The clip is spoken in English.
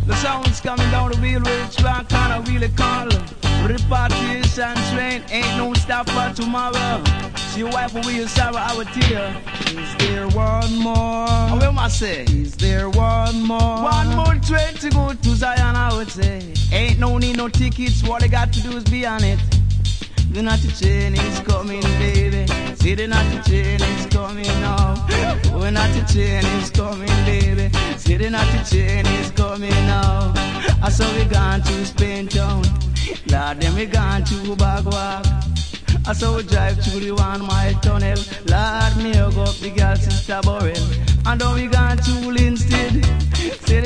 The sound's coming down the wheel with strong kind of wheelie call. Repartition train ain't no stop for tomorrow. See your wife away your sorrow, I would tell you. Is there one more? What am I say? Is there one more? One more train to go to Zion, I would say. Ain't no need no tickets, what they got to do is be on it. The naughty chain is coming, baby. See the naughty chain is coming now. The naughty chain is coming, baby. See the naughty chain is coming now. I saw we gone to Spain town. Lord, then we gone to Bagwag. I saw we drive through the 1 mile tunnel. Lord, me hug up the girl sister Burrell. And then we gone to Linstead.